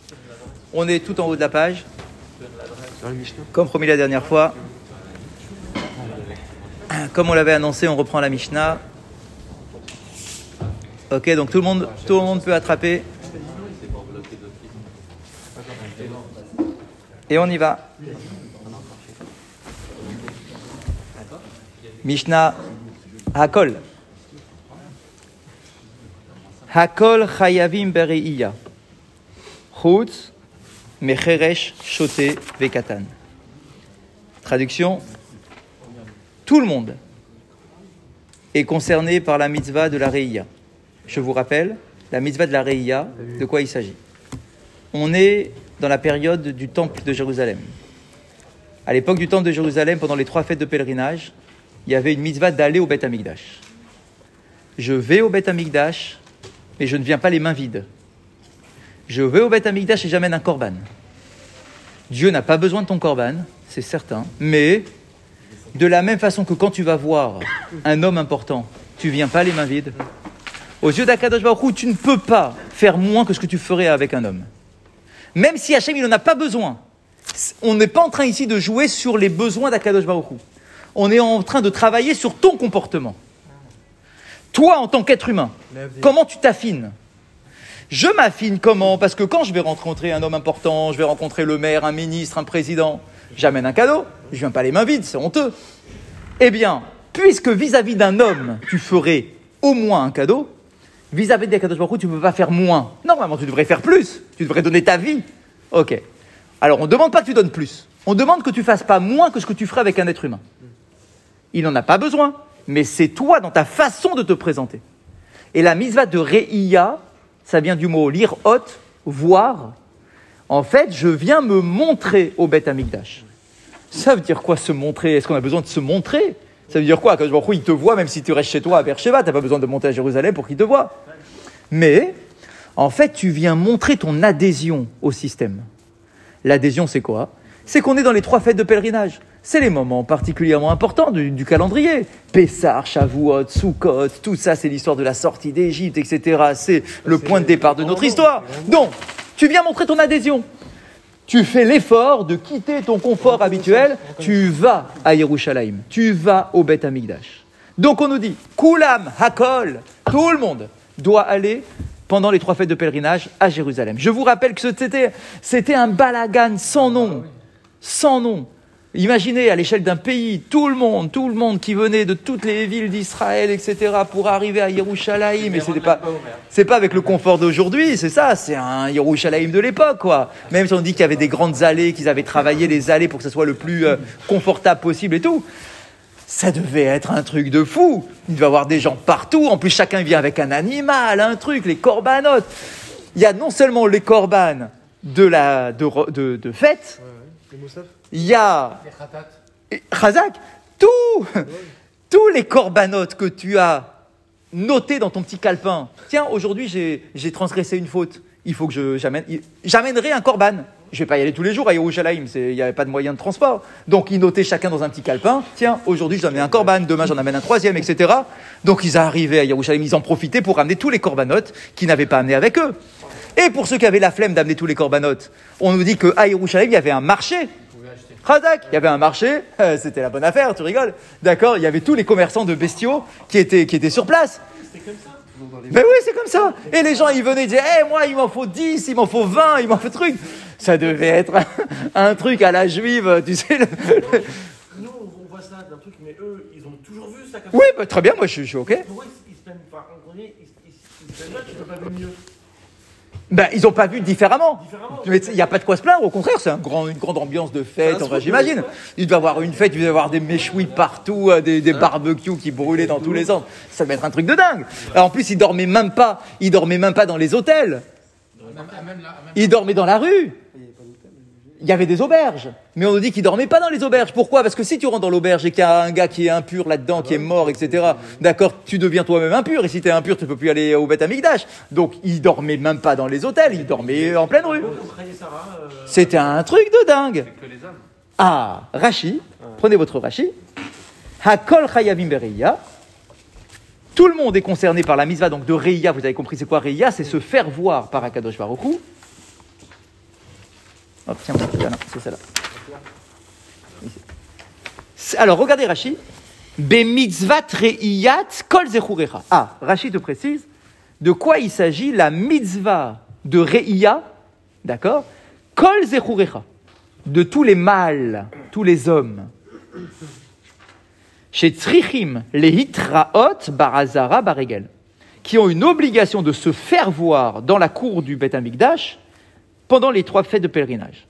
On est tout en haut de la page. Comme promis la dernière fois. Comme on l'avait annoncé, on reprend la Mishnah. Ok, donc tout le monde peut attraper. Et on y va. Mishnah Hakol. Hakol chayavim bereiya. Chutz mecheresh shote vekatan. Traduction. Tout le monde est concerné par la mitzvah de la Reiya. Je vous rappelle, la mitzvah de la Reiya, de quoi il s'agit. On est dans la période du temple de Jérusalem. À l'époque du temple de Jérusalem, pendant les 3 fêtes de pèlerinage, il y avait une mitzvah d'aller au Beth Amikdash. Je vais au Beth Amikdash, mais je ne viens pas les mains vides. Je vais au Beth Amikdash et j'amène un korban. Dieu n'a pas besoin de ton korban, c'est certain, mais de la même façon que quand tu vas voir un homme important, tu viens pas les mains vides. Aux yeux d'Akadosh Baruch Hu, tu ne peux pas faire moins que ce que tu ferais avec un homme. Même si Hachem, il n'en a pas besoin. On n'est pas en train ici de jouer sur les besoins d'Akadosh Baruch Hu. On est en train de travailler sur ton comportement. Toi, en tant qu'être humain, comment tu t'affines ? Je m'affine comment ? Parce que quand je vais rencontrer un homme important, je vais rencontrer le maire, un ministre, un président, j'amène un cadeau, je ne viens pas les mains vides, c'est honteux. Eh bien, puisque vis-à-vis d'un homme, tu ferais au moins un cadeau, vis-à-vis d'Akadosh Baruch Hu, tu ne peux pas faire moins. Normalement, tu devrais faire plus, tu devrais donner ta vie. Ok. Alors, on ne demande pas que tu donnes plus, on demande que tu ne fasses pas moins que ce que tu ferais avec un être humain. Il n'en a pas besoin, mais c'est toi dans ta façon de te présenter. Et la mitzvah de Reiya, ça vient du mot lire hot, voir. En fait, je viens me montrer au Beth Amikdash. Ça veut dire quoi se montrer ? Est-ce qu'on a besoin de se montrer ? Ça veut dire quoi ? Quand il te voit, même si tu restes chez toi à Beersheba, tu n'as pas besoin de monter à Jérusalem pour qu'il te voie. Mais, en fait, tu viens montrer ton adhésion au système. L'adhésion, c'est quoi ? C'est qu'on est dans les 3 fêtes de pèlerinage. C'est les moments particulièrement importants du calendrier. Pessah, Shavuot, Sukkot, tout ça, c'est l'histoire de la sortie d'Égypte, etc. C'est le point de départ de notre histoire. Donc, tu viens montrer ton adhésion. Tu fais l'effort de quitter ton confort habituel. Tu vas à Yerushalayim. Tu vas au Beth Amikdash. Donc, on nous dit, Kulam, Hakol, tout le monde doit aller pendant les 3 fêtes de pèlerinage à Jérusalem. Je vous rappelle que c'était un balagan sans nom. Sans nom. Imaginez à l'échelle d'un pays, tout le monde qui venait de toutes les villes d'Israël, etc., pour arriver à Yerushalayim. Mais c'est pas avec le confort d'aujourd'hui, c'est ça, c'est un Yerushalayim de l'époque, quoi. Même si on dit qu'il y avait des grandes allées, qu'ils avaient travaillé les allées pour que ce soit le plus confortable possible et tout. Ça devait être un truc de fou. Il devait y avoir des gens partout. En plus, chacun vient avec un animal, un truc, les korbanot. Il y a non seulement les korban de fête, il y a Chazak, tous les corbanotes que tu as notés dans ton petit calepin. Tiens, aujourd'hui, j'ai transgressé une faute. Il faut que j'amènerai un korban. Je ne vais pas y aller tous les jours à Yerushalayim, il n'y avait pas de moyen de transport. Donc, ils notaient chacun dans un petit calepin. Tiens, aujourd'hui, j'en amène un korban, demain, j'en amène un 3e, etc. Donc, ils arrivaient à Yerushalayim, ils en profitaient pour amener tous les corbanotes qu'ils n'avaient pas amenés avec eux. Et pour ceux qui avaient la flemme d'amener tous les corbanotes, on nous dit qu'à Yerushalayim, il y avait un marché. Chazak, il y avait un marché, c'était la bonne affaire, tu rigoles. D'accord, il y avait tous les commerçants de bestiaux qui étaient sur place. C'était comme ça. Mais oui, c'est comme ça. Et les gens, ils venaient dire, moi, il m'en faut 10, il m'en faut 20, il m'en faut truc. Ça devait être un truc à la juive, tu sais. Nous, on voit ça d'un truc, mais eux, ils ont toujours vu ça comme Oui, ça. très bien, moi, je suis OK. Pour eux, ils se plaignent pas. Ils se plaignent pas, tu n'as pas vu mieux. Ils n'ont pas vu différemment. Différemment. Il n'y a pas de quoi se plaindre, au contraire, c'est une grande ambiance de fête, j'imagine. Il doit y avoir une fête, il doit y avoir des méchouis partout, des barbecues qui brûlaient dans tous les sens. Ça devait être un truc de dingue. Alors, en plus, ils dormaient même pas dans les hôtels. Ils dormaient dans la rue. Il y avait des auberges, mais on nous dit qu'ils dormaient pas dans les auberges. Pourquoi ? Parce que si tu rentres dans l'auberge et qu'il y a un gars qui est impur là-dedans, qui est mort, etc., d'accord, tu deviens toi-même impur. Et si tu es impur, tu peux plus aller au Beth Amikdash. Donc, ils dormaient même pas dans les hôtels, ils dormaient en pleine rue. C'était un truc de dingue. Ah, Rashi, prenez votre Rashi. Hakol chayavim bereiya. Tout le monde est concerné par la mitzvah donc de Reiya. Vous avez compris, c'est quoi Reiya ? C'est se faire voir par Akadosh Baruch Hu. Hop, tiens, voilà, c'est celle-là. Alors, regardez Rashi. Bemitzvat re'iyat kol zechurecha. Ah, Rashi te précise de quoi il s'agit la mitzvah de re'iya, d'accord, kol zechurecha, de tous les mâles, tous les hommes. Chez Tzrichim, les hitraot barazara baregel, qui ont une obligation de se faire voir dans la cour du Beth Amikdash pendant les 3 fêtes de pèlerinage.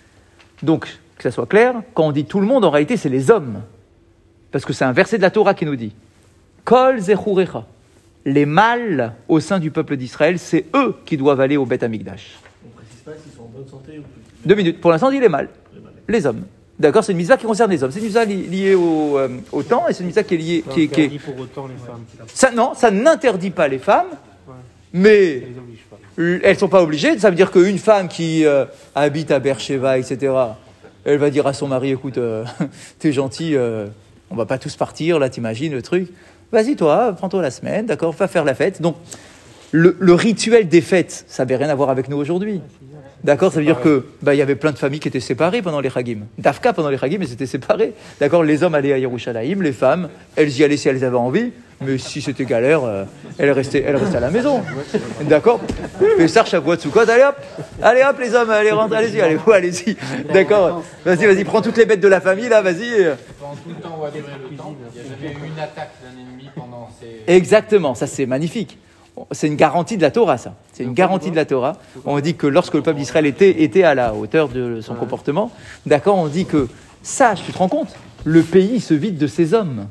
Donc, que ça soit clair, quand on dit tout le monde, en réalité, c'est les hommes. Parce que c'est un verset de la Torah qui nous dit Kol zechurecha. Les mâles au sein du peuple d'Israël, c'est eux qui doivent aller au Beth Amikdash. On ne précise pas s'ils sont en bonne santé ou plus. 2 minutes. Pour l'instant, on dit les mâles. Les hommes. D'accord, c'est une mitzvah qui concerne les hommes. C'est une mitzvah liée au temps et c'est une mitzvah qui est liée. Ça interdit pour autant les femmes. Ça, non, ça n'interdit pas les femmes, Ouais. mais Ça les oblige pas. elles ne sont pas obligées. Ça veut dire qu'une femme qui habite à Beersheba, etc., elle va dire à son mari, écoute, t'es gentil, on va pas tous partir, là, t'imagines le truc. Vas-y, toi, prends-toi la semaine, d'accord, va faire la fête. Donc, le rituel des fêtes, ça n'avait rien à voir avec nous aujourd'hui. D'accord, ça veut dire que y avait plein de familles qui étaient séparées pendant les Chagim. Dafka, pendant les Chagim, elles étaient séparées. D'accord, les hommes allaient à Yerushalayim, les femmes, elles y allaient si elles avaient envie, mais si c'était galère, elles restaient à la maison. D'accord. Et ça, Shavuot, Sukkot, allez hop, les hommes, allez rentrer, allez-y. D'accord. Vas-y, prends toutes les bêtes de la famille, là, vas-y. Pendant tout le temps où a duré le temps, il y a jamais eu une attaque d'un ennemi pendant ces... Exactement, ça c'est magnifique. C'est une garantie de la Torah, ça. C'est une garantie de la Torah. On dit que lorsque le peuple d'Israël était à la hauteur de son comportement, d'accord, on dit que ça, tu te rends compte, le pays se vide de ses hommes.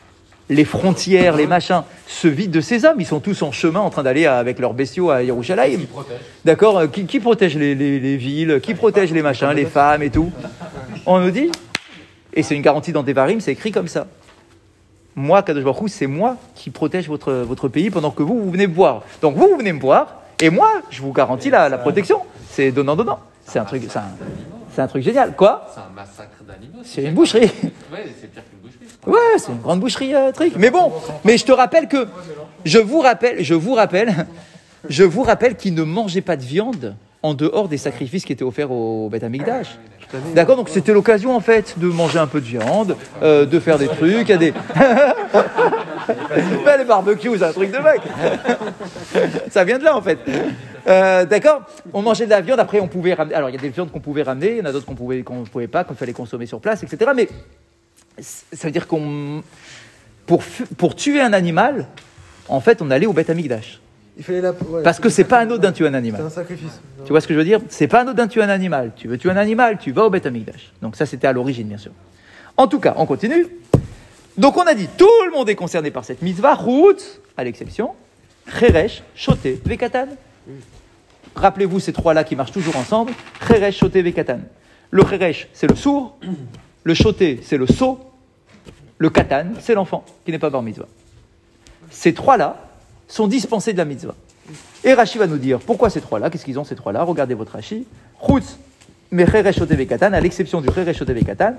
Les frontières, les machins, se vident de ces hommes. Ils sont tous en chemin en train d'aller avec leurs bestiaux à Yerushalayim. D'accord, qui protège les villes, qui protège les machins, les femmes et tout. On nous dit, et c'est une garantie dans Devarim, c'est écrit comme ça. Moi, Kadosh Baruch Hu, c'est moi qui protège votre pays pendant que vous venez me voir. Donc vous venez me voir, et moi, je vous garantis la protection. C'est donnant-donnant. C'est un truc génial. Quoi ? C'est un massacre d'animaux. C'est une boucherie. Ouais, c'est pire qu'une boucherie. Ouais, c'est une grande boucherie, truc. Mais bon, mais je te rappelle que, je vous rappelle qu'ils ne mangeaient pas de viande en dehors des sacrifices qui étaient offerts au Beth Amikdash. D'accord, donc c'était l'occasion en fait de manger un peu de viande, de faire des trucs, il y a des... les barbecues, c'est un truc de mec. Ça vient de là en fait. D'accord, on mangeait de la viande, après on pouvait ramener... Alors il y a des viandes qu'on pouvait ramener, il y en a d'autres qu'on pouvait pas, qu'il fallait consommer sur place, etc. Mais ça veut dire pour tuer un animal, en fait on allait au Beth Amikdash. Il fallait parce que c'est pas anodin de tuer un animal. C'est un sacrifice. Tu vois ce que je veux dire ? C'est pas anodin de tuer un animal. Tu veux tuer un animal, tu vas au Beth Amikdash. Donc ça, c'était à l'origine, bien sûr. En tout cas, on continue. Donc on a dit, tout le monde est concerné par cette mitzvah, rout, à l'exception, cheresh, shoté, vekatan. Rappelez-vous ces 3-là qui marchent toujours ensemble. Cheresh, shoté, vekatan. Le cheresh, c'est le sourd. Le shoté, c'est le sot. Le katan, c'est l'enfant qui n'est pas bar mitzvah. Ces 3-là sont dispensés de la mitzvah. Et Rashi va nous dire pourquoi ces 3-là, qu'est-ce qu'ils ont ces 3-là. Regardez votre Rashi. Chutz, mais cheresh shoté vekatan, à l'exception du cheresh shoté vekatan.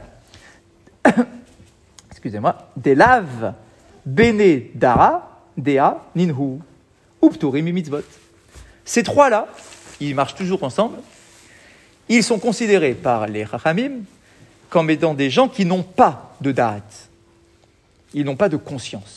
Excusez-moi. Delav, bene dara, dea, ninhu, upturim mitzvot. Ces 3-là, ils marchent toujours ensemble. Ils sont considérés par les Chachamim comme étant des gens qui n'ont pas de da'at. Ils n'ont pas de conscience.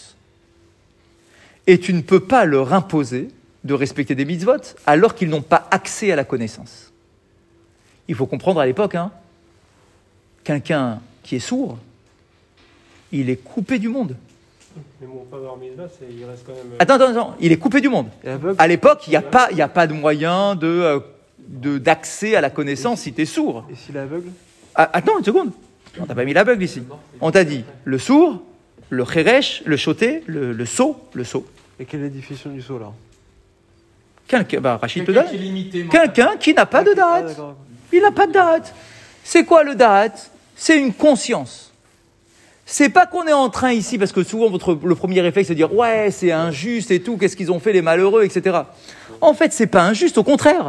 Et tu ne peux pas leur imposer de respecter des mitzvot alors qu'ils n'ont pas accès à la connaissance. Il faut comprendre à l'époque, quelqu'un qui est sourd, il est coupé du monde. Mais bon, pas bar mitzvah, il reste quand même... Attends, il est coupé du monde. À l'époque, il n'y a pas de moyen d'accès à la connaissance si tu es sourd. Et s'il est aveugle ? Attends une seconde. On t'a pas mis l'aveugle ici. On t'a dit le sourd, le cheresh, le shoté, le sot. Et quelle est la définition du saut là ? Rachid te donne. Quelqu'un qui n'a pas de da'at. d'accord. Il n'a pas de da'at. C'est quoi le da'at ? C'est une conscience. C'est pas qu'on est en train ici, parce que souvent le premier réflexe c'est de dire ouais c'est injuste et tout, qu'est-ce qu'ils ont fait les malheureux, etc. En fait c'est pas injuste, au contraire.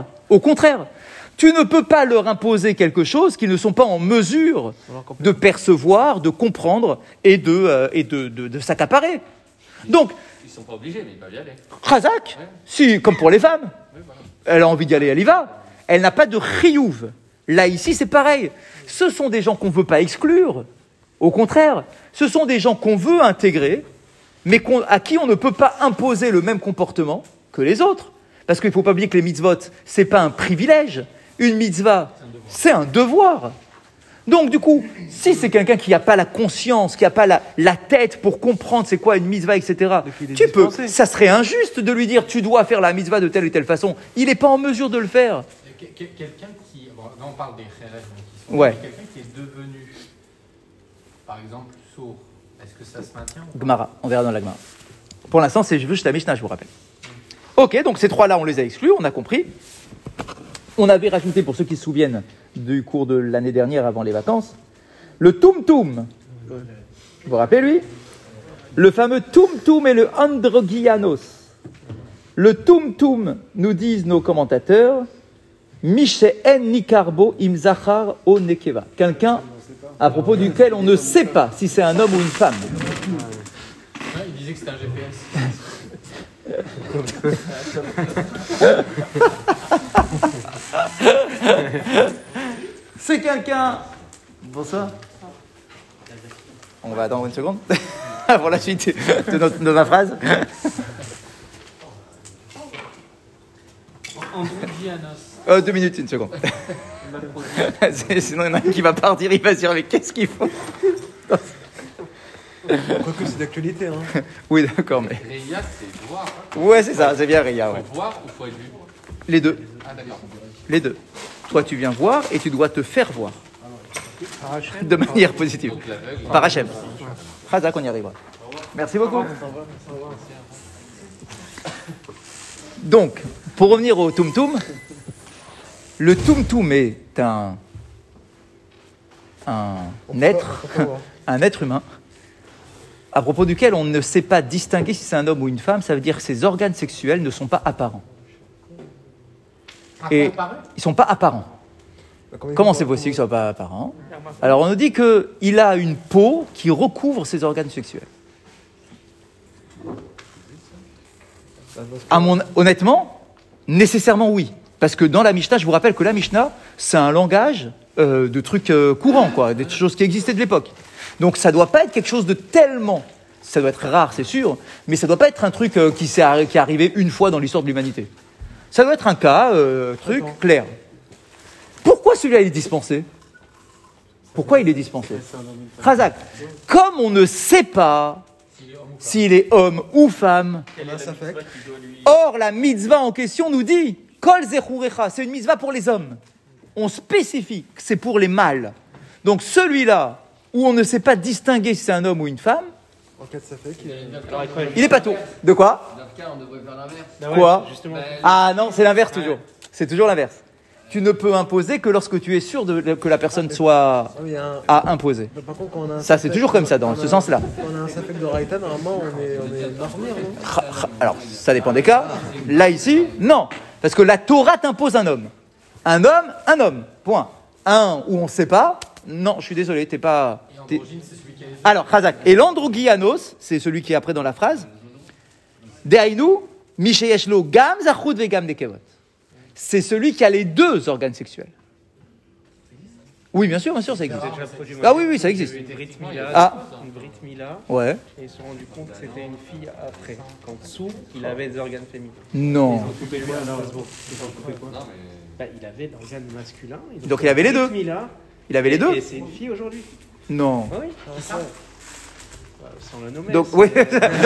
Tu ne peux pas leur imposer quelque chose qu'ils ne sont pas en mesure de percevoir, de comprendre et de s'accaparer. Donc, Ils sont pas obligés, mais ils peuvent y aller. Chazak, si, comme pour les femmes. Elle a envie d'y aller, elle y va. Elle n'a pas de chiyuv Là, ici, c'est pareil. Ce sont des gens qu'on ne veut pas exclure. Au contraire, ce sont des gens qu'on veut intégrer, mais à qui on ne peut pas imposer le même comportement que les autres. Parce qu'il ne faut pas oublier que les mitzvot, ce n'est pas un privilège. Une mitzvah, c'est un devoir. Donc, du coup, si c'est quelqu'un qui n'a pas la conscience, qui n'a pas la tête pour comprendre c'est quoi une mitzvah, etc., ça serait injuste de lui dire tu dois faire la mitzvah de telle ou telle façon. Il n'est pas en mesure de le faire. Quelqu'un qui, bon, là on parle des kherem, Ouais. quelqu'un qui est devenu, par exemple, sourd, est-ce que ça se maintient ou pas? Gemara, on verra dans la Gemara. Pour l'instant, c'est juste la Mishnah, je vous rappelle. Ok, donc ces trois-là, on les a exclus, on a compris. On avait rajouté, pour ceux qui se souviennent du cours de l'année dernière avant les vacances, le tum-tum. Vous vous rappelez, lui? Le fameux tum-tum et le androgianos. Le tum-tum, nous disent nos commentateurs, Mishéen Nikarbo Imzachar O Nekeva. Quelqu'un à propos duquel on ne sait pas si c'est un homme ou une femme. Ouais, il disait que c'était un GPS. C'est quelqu'un. Bonsoir. On va attendre une seconde pour la suite de ma phrase. Androgianos. 2 minutes, une seconde. Sinon, il y en a un qui va partir, il va se dire mais qu'est-ce qu'il faut? Quoique c'est d'actualité. Hein. Oui, d'accord, mais. Reya, c'est voir. Ouais, c'est ça, c'est bien Ria. Ouais. Faut voir ou faut être vu? Les deux. Ah, d'accord. Les deux. Toi, tu viens voir et tu dois te faire voir. De manière positive. Donc l'aveugle. Par Hachem. Chazak, on y arrivera. Merci beaucoup. Donc, pour revenir au tum-tum, le tum-tum est un être humain, à propos duquel on ne sait pas distinguer si c'est un homme ou une femme. Ça veut dire que ses organes sexuels ne sont pas apparents. Et ils ne sont pas apparents. Comment c'est possible qu'ils ne soient pas apparents? Alors on nous dit qu'il a une peau qui recouvre ses organes sexuels. Honnêtement, nécessairement oui. Parce que dans la Mishnah, je vous rappelle que la Mishnah, c'est un langage de trucs courants, quoi, des choses qui existaient de l'époque. Donc ça ne doit pas être quelque chose de tellement... Ça doit être rare, c'est sûr, mais ça ne doit pas être un truc qui est arrivé une fois dans l'histoire de l'humanité. Ça doit être un cas, clair. Pourquoi celui-là il est dispensé? Pourquoi il est dispensé? Razak, comme on ne sait pas s'il est homme ou femme, or la mitzvah en question nous dit Kol zechurecha, c'est une mitzvah pour les hommes. On spécifie que c'est pour les mâles. Donc celui-là, où on ne sait pas distinguer si c'est un homme ou une femme, En cas de Safek, il est pas tout. De quoi? Dans ce cas, on devrait faire l'inverse. Quoi? Justement. Ah non, c'est l'inverse toujours. C'est toujours l'inverse. Tu ne peux imposer que lorsque tu es sûr que la personne soit à imposer. Par contre, quand on a un Ça, Safek, c'est toujours comme ça, dans ce sens-là. Quand on a un Safek de Raïta, normalement, on est marmire, non? Alors, ça dépend des cas. Là, ici, non. Parce que la Torah t'impose un homme. Un homme. Point. Un où on ne sait pas, non, je suis désolé, t'es pas... Et androgyne, c'est celui qui a les yeux. Alors, Chazak. Et l'androgianos, c'est celui qui est après dans la phrase. Dehainu, Misheyeshlo gam zachut vegam nekevot. C'est celui qui a les deux organes sexuels. Oui, bien sûr, ça existe. Ah oui, ça existe. Une Brit Mila, Ah. une Brit Mila, Ouais. et ils se sont rendus compte que c'était une fille après. Quand dessous, il avait des organes féminins. Non. Coupé quoi alors ils ont coupé quoi? Bah, il avait l'organe masculin. Ils ont Donc, fait il avait les Brit deux. Mila, Il avait les deux? Et c'est une fille aujourd'hui. Non. Ah oui, c'est ça. Bah, sans le nommer. Donc, c'est- oui.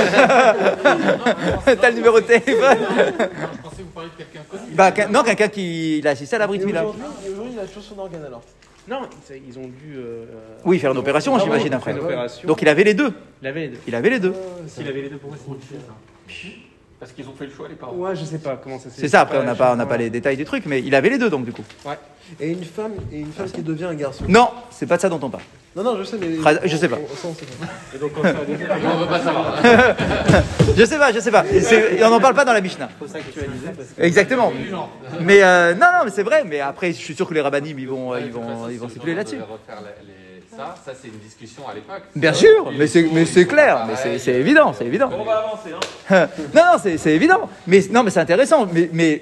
T'as le numéro de téléphone. Non, je pensais que vous parliez de quelqu'un connu. Bah, non, quelqu'un qui il a assisté à la Brit Et Mila. aujourd'hui, il a toujours son organe alors. Non, ils ont dû. Oui, faire une opération, j'imagine, faire après. une opération. Donc, il avait les deux. Il avait les deux. Il avait les deux. S'il avait les deux, pourquoi c'est une fille? Parce qu'ils ont fait le choix, les parents. Ouais, je sais pas comment ça s'est. C'est ça, après, on n'a pas les détails du truc, mais il avait les deux, donc, du coup. Et une femme qui devient un garçon. Non, c'est pas de ça dont on parle. Non, je sais, mais. Je sais pas. Ça, on sait pas. Et donc, quand ça a des On veut pas savoir. Je sais pas. Et on n'en parle pas dans la Mishnah. faut s'actualiser parce que. Exactement. Mais non, mais c'est vrai. Mais après, je suis sûr que les rabbinim, ils vont stipuler là-dessus. Ça, c'est une discussion à l'époque. Bien sûr, mais c'est clair, mais c'est évident. On va avancer, hein. Non, c'est évident. Mais non, mais c'est intéressant. Mais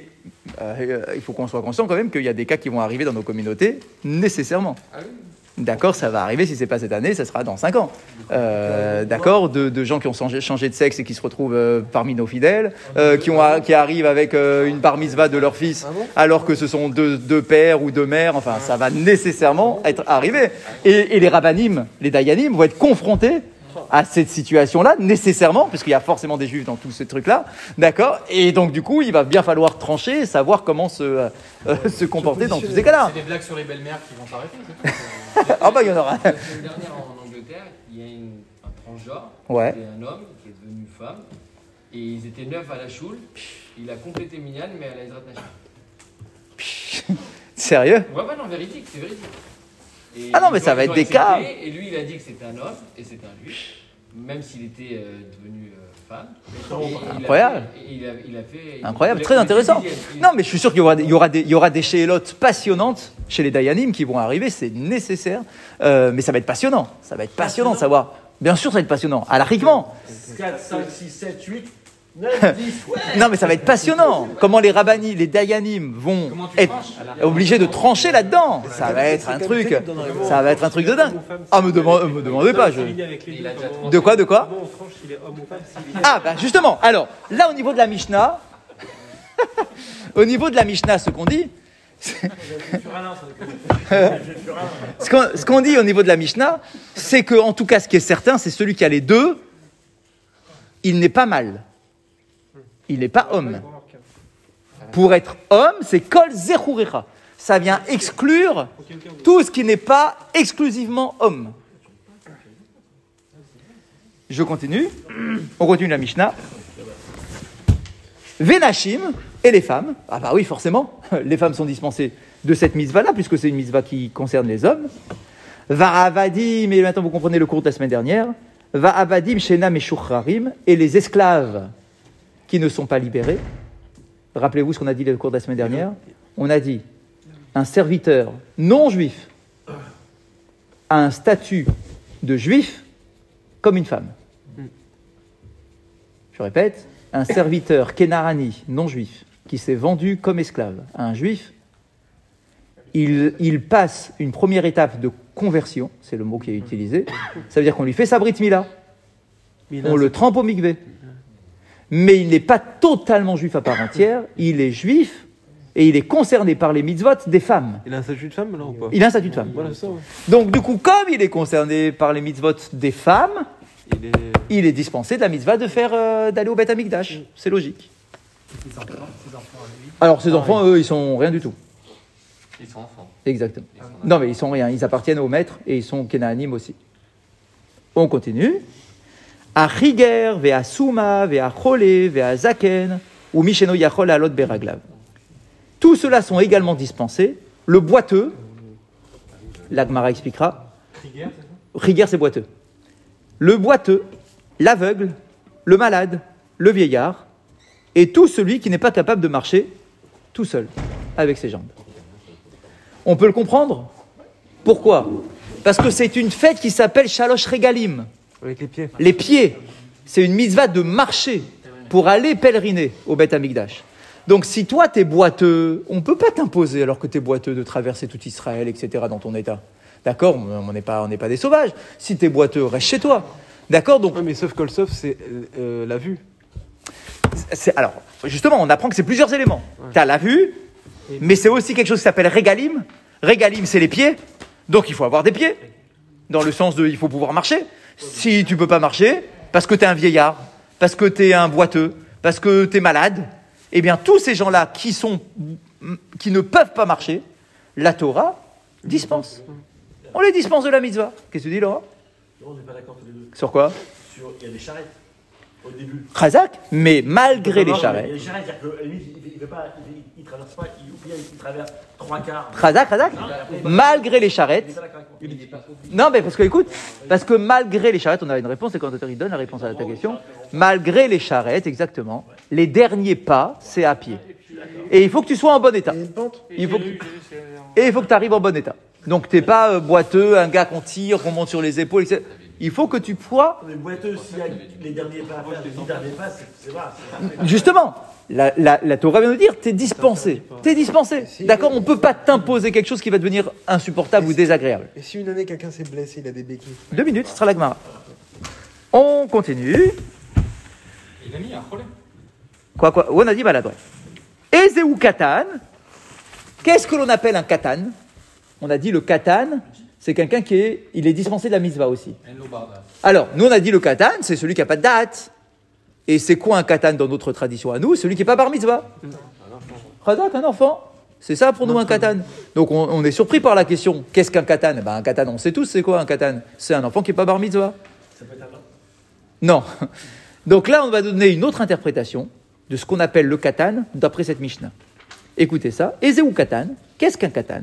il faut qu'on soit conscient quand même qu'il y a des cas qui vont arriver dans nos communautés, nécessairement. D'accord, ça va arriver, si ce n'est pas cette année, ça sera dans 5 ans. D'accord, de gens qui ont changé de sexe et qui se retrouvent parmi nos fidèles, qui arrivent avec une bar mitzvah de leur fils, alors que ce sont deux pères ou deux mères, enfin, ça va nécessairement être arrivé. Et les rabbanim, les dayanim vont être confrontés à cette situation-là, nécessairement, parce qu'il y a forcément des juifs dans tous ces trucs-là, d'accord. Et donc, du coup, il va bien falloir trancher et savoir comment se comporter dans tous ces cas-là. C'est des blagues sur les belles-mères qui vont s'arrêter, c'est tout. Ah bah, il y en aura. L'année dernière en Angleterre, il y a un transgenre, Ouais. qui était un homme qui est devenu femme, et ils étaient 9 à la choule. Il a complété Minyan, mais à la Ezrat Nashim. Sérieux? Ouais, non, véridique, c'est véridique. Et Ah non, mais ils ça ont- va ils être ont des cas. accepté, Et lui, il a dit que c'était un homme, et c'était un juif, même s'il était devenu femme. Et Incroyable. il a fait. Incroyable, il a- très il a- intéressant. il- Non, mais je suis sûr qu'il y aura des chélotes passionnantes chez les Dayanim qui vont arriver, c'est nécessaire. Mais ça va être passionnant. Ça va être passionnant de savoir. Bien sûr, ça va être passionnant. Alariquement. 4, 5, 6, 7, 8, 9, 10, ouais. Non, mais ça va être passionnant. Comment les rabbanis, les Dayanim vont être obligés de trancher là-dedans. Ça va être un truc. Ça va être un truc de dingue. Ah, me demandez pas. De quoi? Comment on tranche s'il est homme ou femme, s'il est... Ah, bah justement. Alors, là, au niveau de la Mishnah, ce qu'on dit, ce qu'on dit au niveau de la Mishnah, c'est que, en tout cas, ce qui est certain, c'est celui qui a les deux, il n'est pas mal. Il n'est pas homme. Pour être homme, c'est kol zechurecha. Ça vient exclure tout ce qui n'est pas exclusivement homme. Je continue. On continue la Mishnah. Venashim et les femmes. Ah bah oui, forcément. Les femmes sont dispensées de cette mitzvah-là, puisque c'est une mitzvah qui concerne les hommes. Va'avadim, mais maintenant vous comprenez le cours de la semaine dernière. Va'avadim shena meshurrarim, et les esclaves qui ne sont pas libérés. Rappelez-vous ce qu'on a dit le cours de la semaine dernière. On a dit un serviteur non juif a un statut de juif comme une femme. Je répète, un serviteur kénarani non juif qui s'est vendu comme esclave à un juif, il passe une première étape de conversion, c'est le mot qui est utilisé, ça veut dire qu'on lui fait sa brit mila, on le trempe au mikvé. Mais il n'est pas totalement juif à part entière, il est juif et il est concerné par les mitzvot des femmes. Il a un statut de femme, là, ou pas? Il a un statut de femme. Voilà, ça, ouais. Donc du coup, comme il est concerné par les mitzvot des femmes, il est dispensé de la mitzvah de faire d'aller au Beth Amikdash. C'est logique. Ses enfants à lui, Alors ces enfants, eux, ils sont rien du tout. ils sont enfants. Exactement. Non, mais ils sont rien. Ils appartiennent au maître et ils sont Kénaanim aussi. On continue. Achiger, vea Souma, vea Chole, vea Zaken, ou Misheno Yachol Alot Beraglav. Tous ceux-là sont également dispensés. Le boiteux, l'Agmara expliquera. Chiger, c'est boiteux. Le boiteux, l'aveugle, le malade, le vieillard, et tout celui qui n'est pas capable de marcher tout seul, avec ses jambes. On peut le comprendre. Pourquoi? Parce que c'est une fête qui s'appelle Shalosh Regalim. Avec les pieds. Les pieds, c'est une mitzvah de marcher pour aller pèleriner au Beth Amikdash. Donc si toi t'es boiteux, on ne peut pas t'imposer alors que t'es boiteux de traverser tout Israël, etc. dans ton état. D'accord? On n'est pas des sauvages. Si t'es boiteux, reste chez toi. D'accord? Donc, Ouais, mais sauf Kolsov, c'est la vue. alors, justement, on apprend que c'est plusieurs éléments. T'as la vue, mais c'est aussi quelque chose qui s'appelle Regalim. Regalim, c'est les pieds. Donc il faut avoir des pieds. Dans le sens de, il faut pouvoir marcher. Si tu peux pas marcher, parce que tu es un vieillard, parce que tu es un boiteux, parce que tu es malade, eh bien, tous ces gens-là qui ne peuvent pas marcher, la Torah dispense. On les dispense de la mitzvah. Qu'est-ce que tu dis, Laura? Non, on n'est pas d'accord tous les deux. Sur quoi? Il y a des charrettes au début. Chazak, mais malgré les Il y a charrettes. des charrettes, c'est-à-dire qu'à la limite, il traverse pas, il traverse 3 quarts. Chazak, malgré les charrettes. Il est pas Non, mais parce que, écoute, parce que malgré les charrettes, on a une réponse, et quand il donne la réponse à ta question, malgré les charrettes, exactement, les derniers pas, c'est à pied. Et il faut que tu sois en bon état. Et il faut que tu arrives en bon état. Donc, t'es pas boiteux, un gars qu'on tire, qu'on monte sur les épaules, etc. il faut que tu sois... Les boiteux, s'il y a les derniers pas à faire, les 10 derniers pas, c'est vrai. Justement, la Torah vient nous dire, t'es dispensé. T'es dispensé. D'accord? On ne peut pas t'imposer quelque chose qui va devenir insupportable ou désagréable. Et si une année quelqu'un s'est blessé, il a des béquilles. 2 minutes, ce sera la Gemara. On continue. Il a mis un problème. Quoi? On a dit maladroit. Ezeu katan. Qu'est-ce que l'on appelle un katan? On a dit le katan, c'est quelqu'un il est dispensé de la mitzvah aussi. Alors, nous on a dit le katan, c'est celui qui n'a pas de date. Et c'est quoi un katan dans notre tradition à nous? Celui qui n'est pas bar mitzvah. Un enfant. C'est ça pour nous un katan. Donc on est surpris par la question. Qu'est-ce qu'un katan? Un katan, on sait tous c'est quoi un katan. C'est un enfant qui n'est pas bar mitzvah. Ça peut être un homme. Non. Donc là, on va donner une autre interprétation de ce qu'on appelle le katan d'après cette Mishnah. Écoutez ça. Ezeu katan. Qu'est-ce qu'un katan?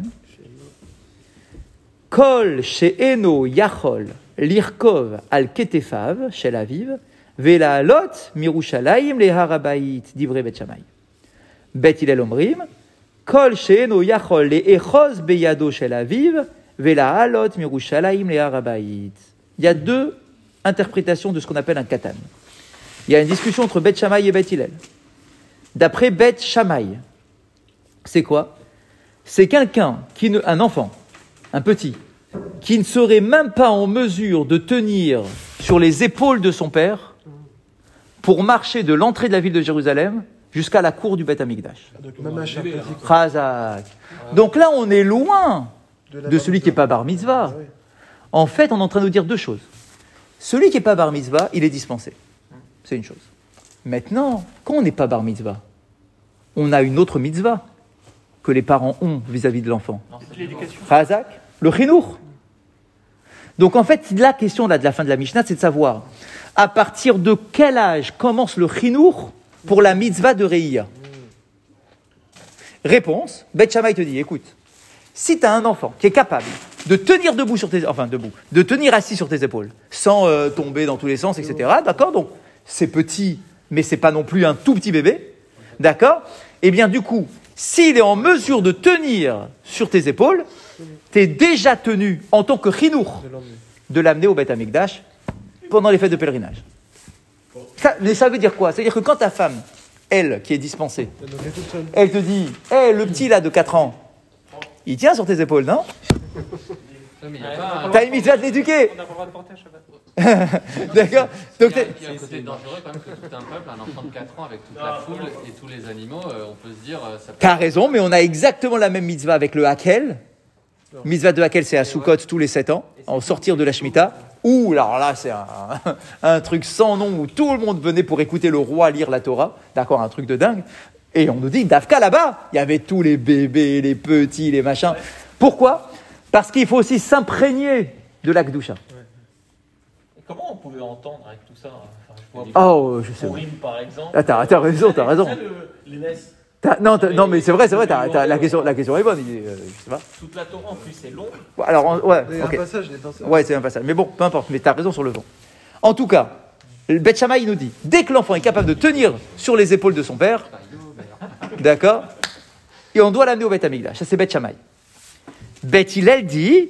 Kol she'eno yachol lirkov al ketefav shel aviv vela lot mirushalayim leharabait divrei bet Shammai. Bet Hillel omrim kol she'eno yachol le'echos beyado shel aviv vela alot mirushalayim leharabait. Il y a 2 interprétations de ce qu'on appelle un katan. Il y a une discussion entre Bet Shammai et Bet Hillel. D'après Bet Shammai, c'est quoi? C'est quelqu'un, un enfant, un petit, qui ne serait même pas en mesure de tenir sur les épaules de son père pour marcher de l'entrée de la ville de Jérusalem jusqu'à la cour du Beth Amikdash. Chazak. Donc là, on est loin de celui qui n'est pas bar mitzvah. En fait, on est en train de nous dire 2 choses. Celui qui n'est pas bar mitzvah, il est dispensé. C'est une chose. Maintenant, quand on n'est pas bar mitzvah, on a une autre mitzvah que les parents ont vis-à-vis de l'enfant. Chazak, le chinour. Donc en fait, la question là, de la fin de la Mishnah, c'est de savoir à partir de quel âge commence le chinour pour la mitzvah de Reïa. Réponse, Bet Shammai te dit, écoute, si tu as un enfant qui est capable de tenir debout de tenir assis sur tes épaules, sans tomber dans tous les sens, etc., d'accord? Donc, c'est petit, mais c'est pas non plus un tout petit bébé, d'accord? Eh bien, du coup, s'il est en mesure de tenir sur tes épaules, tu es déjà tenu, en tant que chinour, de l'amener au Beth Amikdash pendant les fêtes de pèlerinage. Mais ça veut dire quoi? C'est-à-dire que quand ta femme, elle, qui est dispensée, elle te dit, le petit là de 4 ans, il tient sur tes épaules, non? T'as une mitzvah de l'éduquer. On n'a pas le droit de porter un Shabbat. D'accord. Donc, Il y a un côté dangereux quand même que tout un peuple, un enfant de 4 ans avec toute la foule et tous les animaux, on peut se dire... ça peut... T'as raison, mais on a exactement la même mitzvah avec le Hakel. Mitzvah de Hakel, c'est à Sukkot tous les 7 ans, en sortir de la Shemitah. Ouh, alors là, c'est un truc sans nom où tout le monde venait pour écouter le roi lire la Torah. D'accord, un truc de dingue. Et on nous dit, Dafka là-bas, il y avait tous les bébés, les petits, les machins. Pourquoi? Parce qu'il faut aussi s'imprégner de l'Akdoucha. Et comment on pouvait entendre avec tout ça? Enfin, je sais. Purim, par exemple. Ah, t'as raison. Les messes. Non, mais c'est vrai, la question est bonne. Je sais pas. Toute la Torah, en plus, c'est long. Alors, Il y a ok. un passage, des passeurs. Ouais, c'est un passage. Mais bon, peu importe, mais t'as raison sur le fond. En tout cas, le Bet Shammai nous dit, dès que l'enfant est capable de tenir sur les épaules de son père, d'accord, et on doit l'amener au Bet Amikdash. Ça, c'est Bet Shammai. Bet Hillel dit,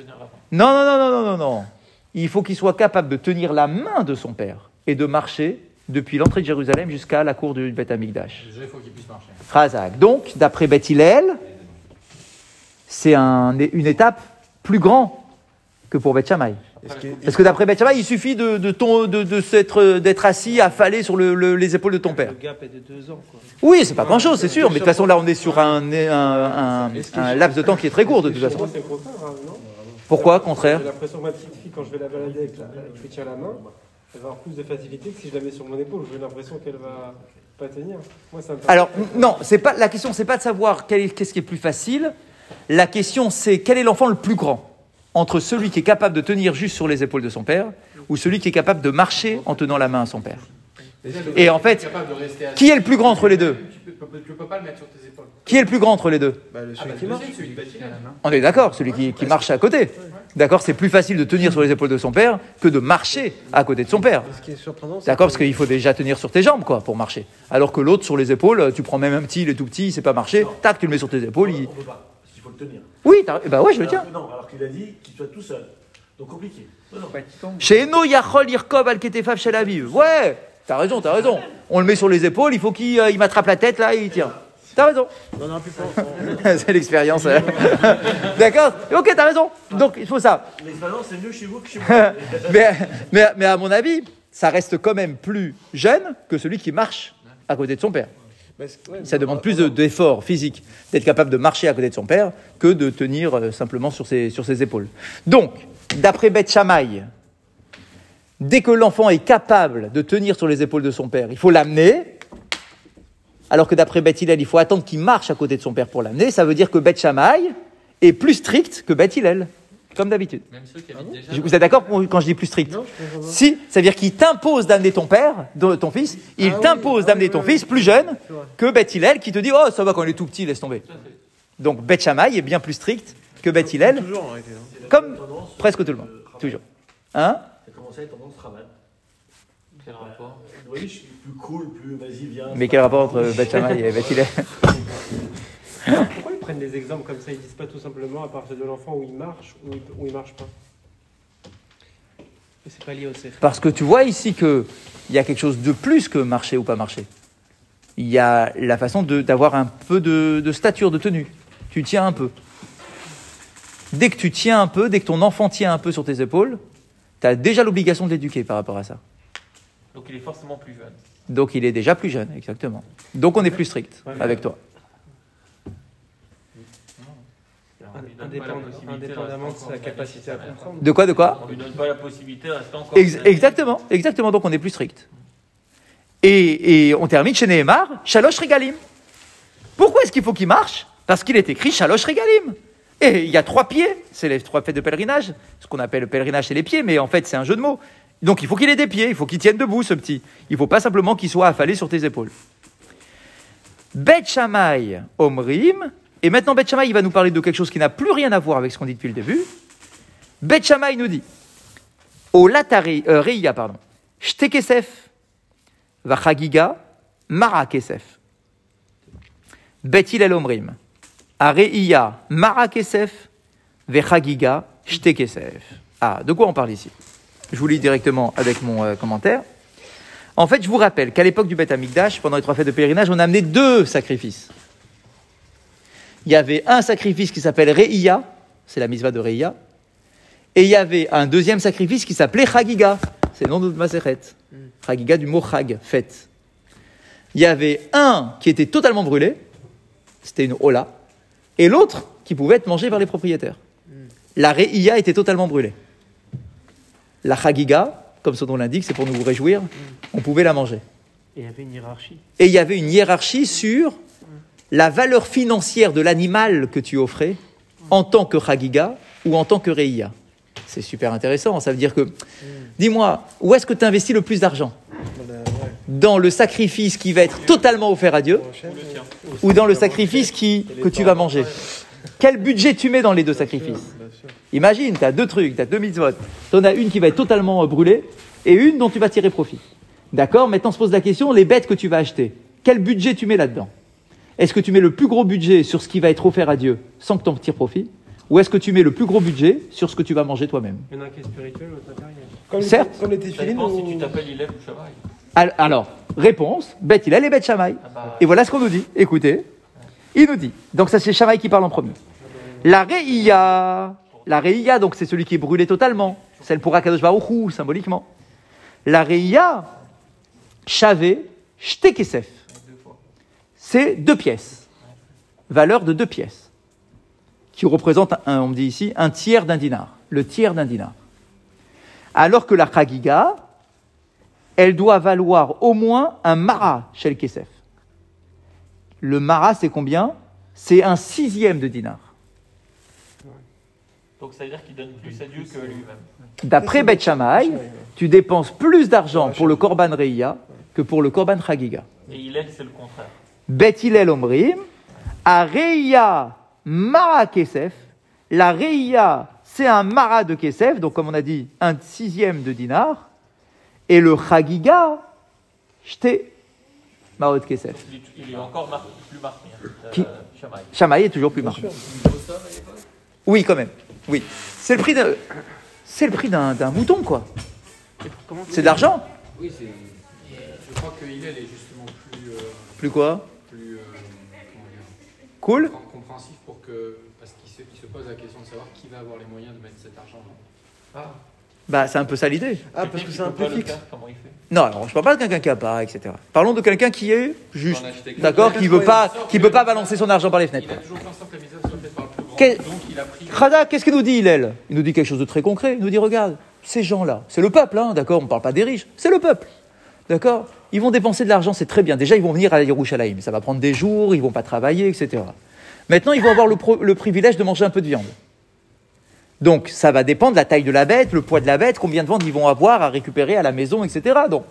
non. Il faut qu'il soit capable de tenir la main de son père et de marcher depuis l'entrée de Jérusalem jusqu'à la cour du Bet Amikdash. Il faut qu'il puisse marcher. Chazak. Donc, d'après Bet Hillel, c'est une étape plus grande que pour Bet Shammai. Parce que d'après Bet Shammai, il suffit d'être assis, affalé sur les épaules de ton père. Le gap est de 2 ans, quoi. Oui, c'est pas grand-chose, c'est sûr. Mais de toute façon, là, on est sur un laps de temps qui est très court, de toute façon. Moi, c'est le contraire, non? Pourquoi, contraire? J'ai l'impression que ma petite fille, quand je vais la balader avec je lui tiens la main, elle va avoir plus de facilité que si je la mets sur mon épaule. J'ai l'impression qu'elle va pas tenir. Moi, ça me paraît... Alors, non, la question, c'est pas de savoir qu'est-ce qui est plus facile. La question, c'est quel est l'enfant le plus grand entre celui qui est capable de tenir juste sur les épaules de son père ou celui qui est capable de marcher en tenant la main à son père. Et en fait, qui est le plus grand entre les deux? Tu peux pas le mettre sur tes épaules. Qui est le plus grand entre les deux? Celui qui marche. On est d'accord, celui qui marche à côté. D'accord, c'est plus facile de tenir sur les épaules de son père que de marcher à côté de son père. Ce qui est surprenant, c'est D'accord, parce qu'il faut déjà tenir sur tes jambes, quoi, pour marcher. Alors que l'autre, sur les épaules, tu prends même un petit, il est tout petit, il sait pas marcher, tac, tu le mets sur tes épaules. On peut pas, parce qu'il faut le tenir. Oui, ouais, je le tiens. Non, alors qu'il a dit qu'il soit tout seul. Donc compliqué. Non, non. Chez Eno Yachol Irkov Al Ketefav Shel Aviv. Ouais, t'as raison. On le met sur les épaules, il faut qu'il il m'attrape la tête là et il tient. T'as raison. On en a plus fort. C'est l'expérience. D'accord. Ok, t'as raison. Donc il faut ça. L'expérience, c'est mieux chez vous que chez moi. mais à mon avis, ça reste quand même plus jeune que celui qui marche à côté de son père. Ça demande plus d'efforts physiques d'être capable de marcher à côté de son père que de tenir simplement sur ses épaules. Donc, d'après Beth Shammai, dès que l'enfant est capable de tenir sur les épaules de son père, il faut l'amener, alors que d'après Beth Hillel, il faut attendre qu'il marche à côté de son père pour l'amener. Ça veut dire que Beth Shammai est plus strict que Beth Hillel, comme d'habitude. Même ceux qui habitent déjà. Vous êtes d'accord quand je dis plus strict? Non, je comprends pas. Si, ça veut dire qu'il t'impose d'amener ton père, ton fils, il t'impose d'amener ton fils plus jeune C'est vrai. que Beth Hillel qui te dit « Oh, ça va quand il est tout petit, laisse tomber ». Donc Beth Shammai est bien plus strict que Beth Hillel, Toujours en réalité. Hein. comme presque tout le monde. Toujours. Hein? Ça commence à être tendance travail. Quel rapport? Oui, je suis plus cool, plus vas-y, viens. Mais quel rapport entre Beth Shammai et Beth Hillel? Pourquoi ils prennent des exemples comme ça? Ils disent pas tout simplement à partir de l'enfant où il marche ou il marche pas. Mais c'est pas lié au CF. Parce que tu vois ici qu'il y a quelque chose de plus que marcher ou pas marcher. Il y a la façon d'avoir un peu de stature, de tenue. Tu tiens un peu. Dès que tu tiens un peu, dès que ton enfant tient un peu sur tes épaules, tu as déjà l'obligation de l'éduquer par rapport à ça. Donc il est forcément plus jeune. Donc il est déjà plus jeune, exactement. Donc on est plus strict avec toi. On lui donne pas la possibilité de Indépendamment de rester sa encore capacité à dans la vie. comprendre. De quoi On lui donne pas la possibilité de rester encore. Exactement. Donc on est plus strict. Et on termine chez Nehemar, Shalosh Regalim. Pourquoi est-ce qu'il faut qu'il marche? Parce qu'il est écrit Shalosh Regalim. Et il y a 3 pieds, c'est les 3 fêtes de pèlerinage. Ce qu'on appelle le pèlerinage, c'est les pieds, mais en fait c'est un jeu de mots. Donc il faut qu'il ait des pieds, il faut qu'il tienne debout ce petit. Il ne faut pas simplement qu'il soit affalé sur tes épaules. Beth Shammai Omrim. Et maintenant, Beth Shammai, il va nous parler de quelque chose qui n'a plus rien à voir avec ce qu'on dit depuis le début. Beth Shammai nous dit, au latari, Reïa, pardon, Shte Kesef, Vachagiga, Mara Kesef. Beth Hillel Omrim, a Reïa, Mara Kesef, Vachagiga, Shte Kesef. Ah, de quoi on parle ici? Je vous lis directement avec mon commentaire. En fait, je vous rappelle qu'à l'époque du Beth Amikdash, pendant les 3 fêtes de pèlerinage, on a amené 2 sacrifices. Il y avait un sacrifice qui s'appelle Reïa, c'est la mitzvah de Reïa, et il y avait un deuxième sacrifice qui s'appelait Chagiga, c'est le nom de notre Masechet. Chagiga du mot Chag, fête. Il y avait un qui était totalement brûlé, c'était une hola, et l'autre qui pouvait être mangé par les propriétaires. La Reïa était totalement brûlée. La Chagiga, comme son nom l'indique, c'est pour nous réjouir, on pouvait la manger. Et il y avait une hiérarchie. Et il y avait une hiérarchie sur la valeur financière de l'animal que tu offrais en tant que Chagiga ou en tant que Reïa. C'est super intéressant. Ça veut dire que, dis-moi, où est-ce que tu investis le plus d'argent? Dans le sacrifice qui va être totalement offert à Dieu ou dans le sacrifice que tu vas manger? Quel budget tu mets dans les 2 sacrifices? Imagine, tu as 2 trucs, tu as 2 mitzvot. Tu en as une qui va être totalement brûlée et une dont tu vas tirer profit. D'accord? Maintenant, on se pose la question, les bêtes que tu vas acheter, quel budget tu mets là-dedans? Est-ce que tu mets le plus gros budget sur ce qui va être offert à Dieu sans que tu en tires profit? Ou est-ce que tu mets le plus gros budget sur ce que tu vas manger toi-même? Il y en a un qui est spirituel, l'autre matériel. Certes. Comme les Ça téfilines dépend si ou... tu t'appelles Hillel ou Shammai. Alors, réponse, Beth Hillel et Beth Shammai. Et voilà ce qu'on nous dit. Écoutez, il nous dit, donc ça c'est Shammai qui parle en premier. La Reïa, donc c'est celui qui est brûlé totalement, celle pour Akadosh Baruch Hu, symboliquement. La Reïa, Shavé, Shte Kesef. C'est 2 pièces, valeur de 2 pièces, qui représente, on me dit ici, un tiers d'un dinar, le tiers d'un dinar. Alors que la Chagiga, elle doit valoir au moins un mara chez le Kesef. Le mara, c'est combien? C'est un 6e de dinar. Donc ça veut dire qu'il donne plus à Dieu que lui-même. D'après Beth Shammai, tu dépenses plus d'argent pour le Korban Reïa que pour le Korban Chagiga. Et Hillel, c'est le contraire. Beth Hillel Omrim, a Reïa Mara Kesef. La Reïa, c'est un Mara de Kesef, donc comme on a dit, un 6e de dinar. Et le Chagiga, Shte Marot Kesef. Il est encore plus marqué. Qui Shammai. Shammai est toujours plus marqué. Oui, quand même. Oui. C'est le prix de... c'est le prix d'un mouton, quoi. Comment C'est de l'argent. Oui, c'est. Je crois que Hillel est justement Plus quoi? plus comment dire, Cool. compréhensif pour que. Parce qu'il se pose la question de savoir qui va avoir les moyens de mettre cet argent-là. Bah, c'est un peu ça l'idée. Ah, parce que c'est un peu fixe. Comment il fait? Non, alors, je parle pas de quelqu'un qui a pas, etc. Parlons de quelqu'un qui est juste, En acheter d'accord, qui veut pas balancer son argent par les Il fenêtres. a toujours fait en sorte que la misère soit faite par le plus grand. Quel- Donc il a pris. Khada, qu'est-ce qu'il nous dit, Hillel? Il nous dit quelque chose de très concret. Il nous dit, regarde, ces gens-là, c'est le peuple, hein, d'accord, on ne parle pas des riches, c'est le peuple, d'accord. Ils vont dépenser de l'argent, c'est très bien. Déjà, ils vont venir à Yerushalayim, ça va prendre des jours, ils vont pas travailler, etc. Maintenant, ils vont avoir le privilège de manger un peu de viande. Donc, ça va dépendre de la taille de la bête, le poids de la bête, combien de viande ils vont avoir à récupérer à la maison, etc. Donc,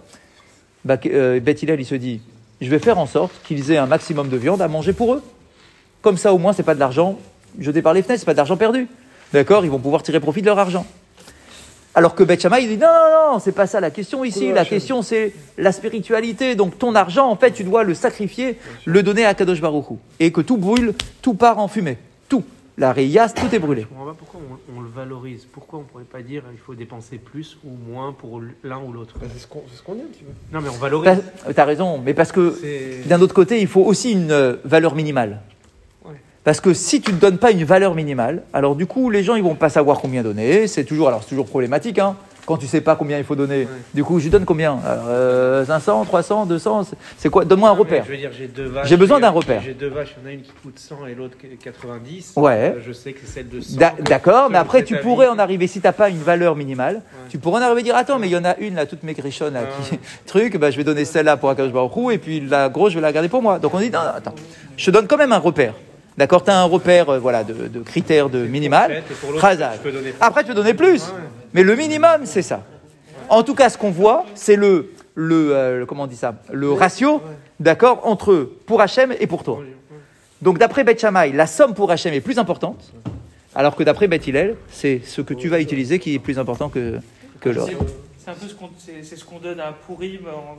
Beth Hillel, il se dit, je vais faire en sorte qu'ils aient un maximum de viande à manger pour eux. Comme ça, au moins, c'est pas de l'argent jeté par les fenêtres, c'est pas de l'argent perdu. D'accord? Ils vont pouvoir tirer profit de leur argent. Alors que Beth Shammai, il dit, non, c'est pas ça la question ici. La question, c'est la spiritualité. Donc, ton argent, en fait, tu dois le sacrifier, le donner à Kadosh Baruch Hu. Et que tout brûle, tout part en fumée. Tout. La réillasse, tout est brûlé. Je comprends pas pourquoi on le valorise. Pourquoi on pourrait pas dire il faut dépenser plus ou moins pour l'un ou l'autre? Bah, c'est ce qu'on dit un petit peu. Non, mais on valorise. T'as raison, mais parce que C'est- d'un autre côté, il faut aussi une valeur minimale. Ouais. Parce que si tu ne donnes pas une valeur minimale, alors du coup, les gens ils vont pas savoir combien donner. C'est toujours problématique, hein. Quand tu sais pas combien il faut donner, Ouais. du coup, je lui donne combien? Alors, 500, 300, 200, c'est quoi? Donne-moi un Non, mais repère. Je veux dire, j'ai deux vaches. J'ai besoin d'un repère. J'ai deux vaches, il y en a une qui coûte 100 et l'autre qui est 90. Ouais. Je sais que c'est celle de 100. D'accord, mais après, tu ta pourrais vie. en arriver, si tu n'as pas une valeur minimale, Ouais. tu pourrais en arriver et dire, attends, mais il y en a une, là, toute maigrichonne, là, qui, truc, bah, je vais donner celle-là pour Akadosh Baruch Hu, et puis la grosse, je vais la garder pour moi. Donc on dit, non, attends, je te donne quand même un repère. D'accord, tu as un repère de critères de minimal. Et pour l'autre, Khazak. je peux donner plus. Après, tu peux donner plus. Ouais. Mais le minimum, c'est ça. En tout cas, ce qu'on voit, c'est comment on dit ça, le ratio, d'accord, entre pour Hachem et pour toi. Donc, d'après Beth Shammai, la somme pour Hachem est plus importante, alors que d'après Beth Hillel, c'est ce que tu vas utiliser qui est plus important que le reste. C'est un peu c'est ce qu'on donne à Purim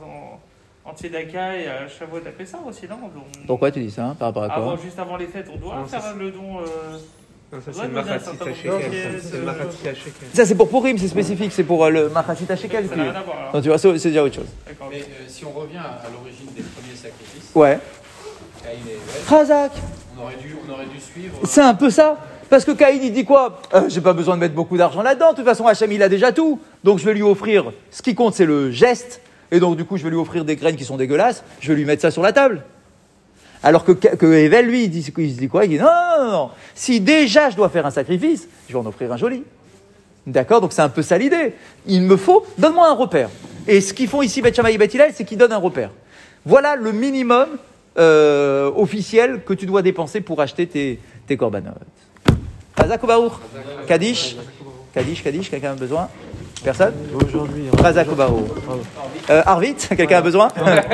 en Tzedaka et à Shavuot à Pessah aussi, non? Pourquoi tu dis ça, hein, par rapport à quoi? Juste avant les fêtes, on doit Non, faire ça, le don. Non, ça, Ouais, c'est le mais Machatzit ça, ça, HaShekel. ça, C'est le Machatzit HaShekel. Ça, c'est pour Purim, c'est spécifique, c'est pour le Machatzit HaShekel. Ça n'a rien à voir. Alors. Donc, tu vois, c'est déjà autre chose. D'accord. Mais si on revient à l'origine des premiers sacrifices, Ouais. Caïn et Abel, Khazak. on aurait dû suivre. C'est un peu ça. Parce que Caïn, il dit quoi? J'ai pas besoin de mettre beaucoup d'argent là-dedans. De toute façon, Hachem, il a déjà tout. Donc, je vais lui offrir. Ce qui compte, c'est le geste. Et donc, du coup, je vais lui offrir des graines qui sont dégueulasses. Je vais lui mettre ça sur la table. Alors que Evel, lui, il se dit quoi? Il dit non. Si déjà je dois faire un sacrifice, je vais en offrir un joli. D'accord? Donc, c'est un peu ça l'idée. Il me faut, donne-moi un repère. Et ce qu'ils font ici, Beth Shammai et Beth Hillel, c'est qu'ils donnent un repère. Voilà le minimum officiel que tu dois dépenser pour acheter tes korbanot. Chazak ou Baruch? Kaddish, quelqu'un a besoin? Personne? Aujourd'hui. Chazak ou Baruch? Arvit, quelqu'un a besoin?